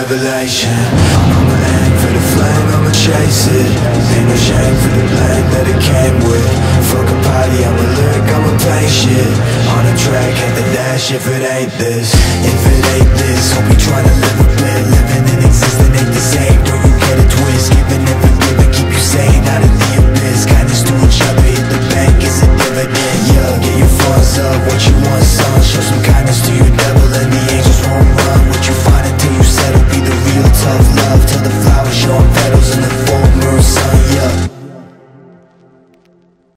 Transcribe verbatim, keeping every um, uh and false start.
revelation. I'ma aim for the flame, I'ma chase it. Ain't no shame for the blame that it came with. Fuck a party, I'ma look, I'ma paint shit. On the track, hit the dash if it ain't this. If it ain't this, hope you tryna live a bit